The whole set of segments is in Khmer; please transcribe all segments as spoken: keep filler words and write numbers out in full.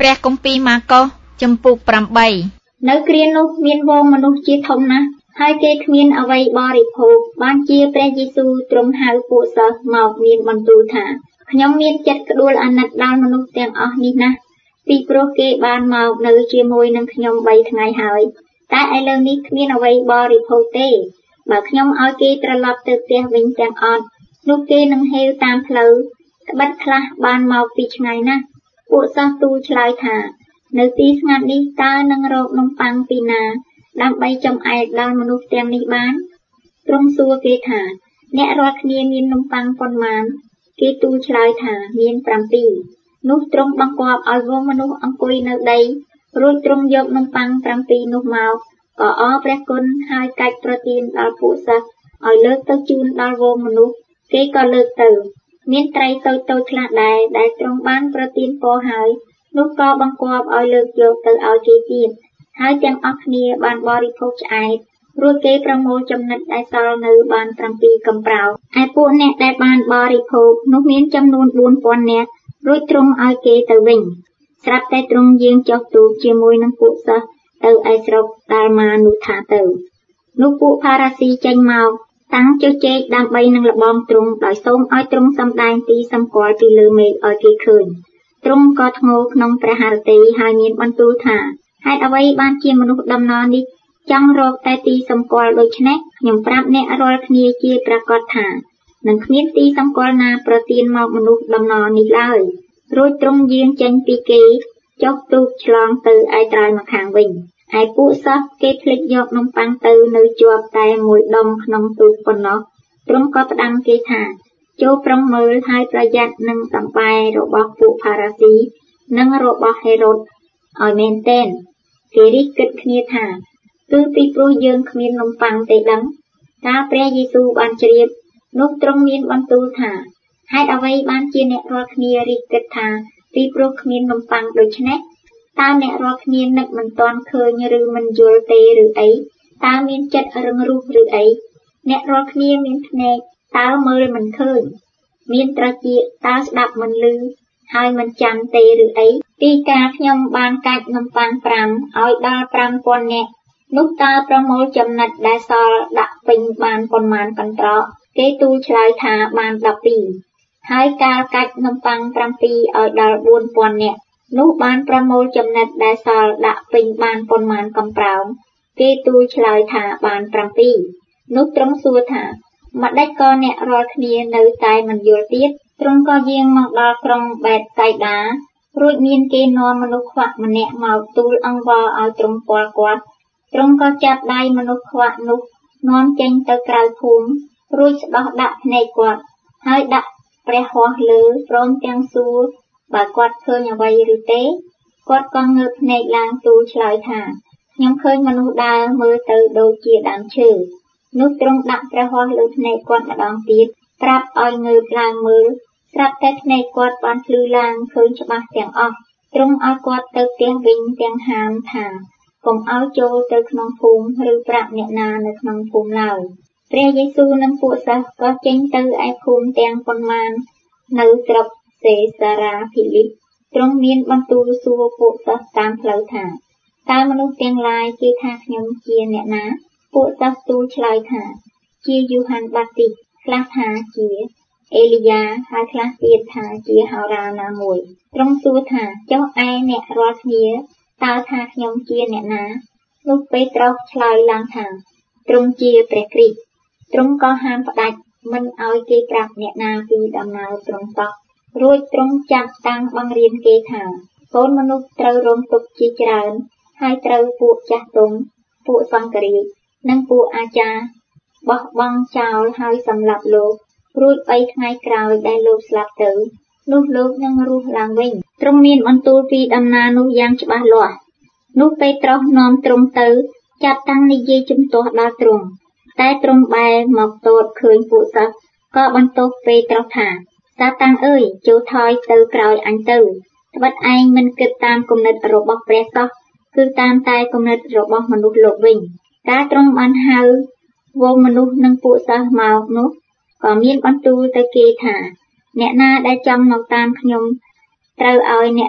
ព្រះគម្ពីរម៉ាកុសជំពូកប្រាំបីនៅគ្រានោះមានវងមនុស្សជាធំណាស់ហើយគេគ្មានអ្វីបរិភោគបានជាព្រះយេស៊ូវទ្រង់ហៅពួកសិស្សមកមានបន្ទូលថាខ្ញុំមានចិត្តក្ដួលអាណិតដល់មនុស្សទាំងអស់នេះណាស់ពីព្រោះគេបានមកនៅជាមួយនឹងខ្ញុំបីថ្ងៃហើយតែឥឡូវនេះគ្មានអ្វីបរិភោគទេបើខ្ញុំឲ្យគេត្រឡប់ទៅផ្ទះវិញទាំងអស់នោះគេនឹងហេវតាមផ្លូវត្បិតខ្លះបានមកពីឆ្ងាយណាស់ពួកសិស្សទូលឆ្លើយថានៅទីស្ងាត់នេះតើនឹងរកនំប៉័ងពីណាដើម្បីចំអែតដល់មនុស្សទាំងនេះបានទ្រង់សួរគេថាអ្នករាល់គ្នាមាននំប៉័ងប៉ុន្មានគេទូលឆ្លើយថាមានប្រាំពីរនោះទ្រង់បង្គាប់ឲ្យវងមនុស្សអង្គុយនៅដីរួចទ្រង់យកនំប៉័ងប្រាំពីរនោះមកក៏អរព្រះគុណហើយកាច់ប្រទានដល់ពួកសិស្សឲ្យលើកទៅជូនដល់វងមនុស្សគេក៏លើកទៅមានត្រីតូចតូចខ្លះដែរដែលទ្រង់បានប្រទានពរហើយនោះក៏បង្គាប់ឲ្យលើកយកទៅឲ្យគេទៀតហើយទាំងអស់គ្នាបានបរិភោគឆ្អែតរួចគេប្រមូលចំណិតដែលសល់នៅបានប្រាំពីរកំប្រោលឯពួកអ្នកដែលបានបរិភោគនោះមានចំនួនបួនពាន់នាក់រួចទ្រង់ឲ្យគេទៅវិញស្រាប់តែទ្រង់យាងចុះទូកជាមួយនឹងពួកសិស្សទៅឯស្រុកដាល់ម៉ានូថាទៅនោះពួកផារ៉ាស៊ីចេញមកតាំងជជែកដើម្បីនឹងលបងទ្រង់ដោយសូមឲ្យទ្រង់សម្ដែងទីសម្គាល់ពីលើមេឃឲ្យគេឃើញទ្រង់ក៏ធ្ងោក្នុងព្រះハរតីហើយមានបន្ទូលថាហេតុអ្វីបានជាមនុស្សដំណរនេះចង់រកតែទីសម្គាល់ដូច្នេះខ្ញុំប្រាប់អ្នករាល់គ្នាជាប្រកាសថានឹងគ្មានទីសម្គាល់ណាប្រទានមកមនុស្សដំណរនេះឡើយរួចទ្រង់យាងចេញពីគេចុះទូកឆ្លងទៅឯត្រើយម្ខាងវិញឯពួកសិស្សគេភ្លេចយកនំប៉័ងទៅនៅជាប់តែមួយដុំក្នុងទូកប៉ុណ្ណោះទ្រង់ក៏ផ្ដាំគេថាចូលប្រុងមើលហើយប្រយ័ត្ននឹងសំបែរបស់ពួកផារ៉ាស៊ីនិងរបស់ហេរ៉ូតឲ្យមែនទែនគេរិះគិតគ្នាថាគឺពីព្រោះយើងគ្មាននំប៉័ងទេដឹងកាលព្រះយេស៊ូវបានជ្រាបនោះទ្រង់មានបន្ទូលថាហេតុអ្វីបានជាអ្នករាល់គ្នារិះគិតថាពីព្រោះគ្មាននំប៉័ងដូច្នេះតើអ្នករាល់គ្នានឹកមិនទាន់ឃើញឬមិនយល់ទេឬអីតើមានចិត្តរឹងរូសឬអីអ្នករាល់គ្នាមានភ្នែកតើមើលមិនឃើញមានត្រចៀកតើស្ដាប់មិនឮហើយមិនចាំទេឬអីពីការខ្ញុំបានកាច់នំប៉័ងប្រាំឲ្យដល់ប្រាំពាន់នាក់នោះតើប្រមូលចំណិតដែលសល់ដាក់ពេញបានប៉ុន្មានកន្ត្រកគេទូលឆ្លើយថាបានដប់ពីរហើយកាលកាច់នំប៉័ងប្រាំពីរឲ្យដល់បួនពាន់នាក់នោះបានប្រមូលចំណិតដែលសល់ដាក់ពេញបានប៉ុន្មានកំប្រោមគេទូលឆ្លើយថាបានប្រាំពីរនោះទ្រង់សួរថាម្ដេចក៏អ្នករាល់គ្នានៅតែមិនយល់ទៀតទ្រង់ក៏យាងមកដល់ក្រុងបេតសៃដារួចមានគេនាំមនុស្សខ្វាក់ម្នាក់មកទូលអង្វរឲ្យទ្រង់ពាល់គាត់ទ្រង់ក៏ចាប់ដៃមនុស្សខ្វាក់នោះនាំចេញទៅក្រៅភូមិរួចស្ដោះដាក់ភ្នែកគាត់ហើយដាក់ព្រះហស្ថលើព្រមទាំងសួរបើគាត់ឃើញអ្វីឬទេគាត់ក៏ងើបភ្នែកឡើងទូលឆ្លើយថាខ្ញុំឃើញមនុស្សដើរមើលទៅដូចជាដើមឈើនោះទ្រង់ដាក់ព្រះហស្ថលើភ្នែកគាត់ម្ដងទៀតប្រាប់ឲ្យងើបឡើងមើលស្រាប់តែភ្នែកគាត់បានភ្លឺឡើងឃើញច្បាស់ទាំងអស់ទ្រង់ឲ្យគាត់ទៅផ្ទះវិញទាំងហាមថាកុំឲ្យចូលទៅក្នុងភូមិឬប្រាប់អ្នកណានៅក្នុងភូមិឡើយព្រះយេស៊ូវនិងពួកសិស្សក៏ចេញទៅឯភូមិទាំងប៉ុន្មាននៅស្រុកសេសារ៉ាភីលីបទ្រង់មានបន្ទូលសួរពួកសិស្សតាមផ្លូវថាតើមនុស្សទាំងឡាយគេថាខ្ញុំជាអ្នកណាពួកសិស្សទូលឆ្លើយថាជាយូហានបាទីសខ្លះថាជាអេលីយ៉ាហើយខ្លះទៀតថាជាហោរាណាមួយទ្រង់សួរថាចុះឯអ្នករាល់គ្នាតើថាខ្ញុំជាអ្នកណានោះពេត្រុសឆ្លើយឡើងថាទ្រង់ជាព្រះគ្រីស្ទទ្រង់ក៏ហាមផ្ដាច់មិនឲ្យគេប្រាប់អ្នកណាពីដំណើរទ្រង់សោះរួចទ្រង់ចាប់តាំងបង្រៀនគេថាកូនមនុស្សត្រូវរងទុក្ខជាច្រើនហើយត្រូវពួកចាស់ទុំពួកសង្ឃរាជនិងពួកអាចារ្យបោះបង់ចោលហើយសម្លាប់លោករួចបីថ្ងៃក្រោយដែលលោកស្លាប់ទៅនោះលោកនឹងរស់ឡើងវិញទ្រង់មានបន្ទូលពីដំណើរនោះយ៉ាងច្បាស់លាស់នោះពេត្រុសនាំទ្រង់ទៅចាប់តាំងនិយាយជំទាស់ដល់ទ្រង់តែទ្រង់បែរមកទតឃើញពួកសិស្សក៏បន្ទោសពេត្រុសថាសាតាំងអើយចូលថយទៅក្រោយអញទៅត្បិតឯងមិនគិតតាមគំនិតរបស់ព្រះសោះគឺតាមតែគំនិតរបស់មនុស្សលោកវិញការទ្រង់បានហៅវងមនុស្សនិងពួកសិស្សមកនោះក៏មានបន្ទូលទៅគេថាអ្នកណាដែលចង់មកតាមខ្ញុំត្រូវឲ្យអ្នកនោះ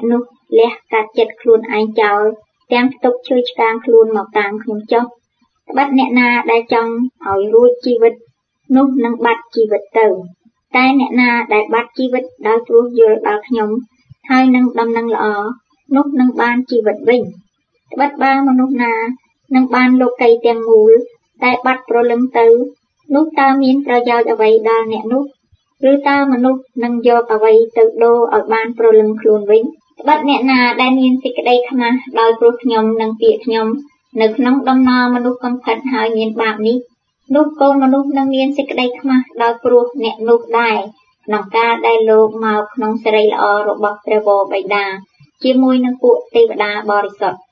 លះកាត់ចិត្តខ្លួនឯងចោលទាំងផ្ទុកឈឺឆ្កាងខ្លួនមកតាមខ្ញុំចុះត្បិតអ្នកណាដែលចង់ឲ្យរួចជីវិតនោះនឹងបាត់ជីវិតទៅតែអ្នកណាដែលបាត់ជីវិតដោយព្រោះយល់ដល់ខ្ញុំហើយនឹងដំណឹងល្អនោះនឹងបានជីវិតវិញត្បិតបើមនុស្សណានឹងបានលោកីទាំងមូលតែបាត់ព្រលឹងទៅនោះតើមានប្រយោជន៍អ្វីដល់អ្នកនោះឬតើមនុស្សនឹងយកអ្វីទៅដូរឲ្យបានព្រលឹងខ្លួនវិញត្បិតអ្នកណាដែលមានសេចក្តីខ្មាស់ដោយព្រោះខ្ញុំនិងពាក្យខ្ញុំនៅក្នុងដំណរមនុស្សកំផិតហើយមានបាបនេះនោះកូនមនុស្សនឹងមានសេចក្តីខ្មាស់ដោយព្រោះអ្នកនោះដែរក្នុងការដែលលោកមកក្នុងសេរីល្អរបស់ព្រះវរបិតាជាមួយនឹងពួកទេវតាបរិសុទ្ធ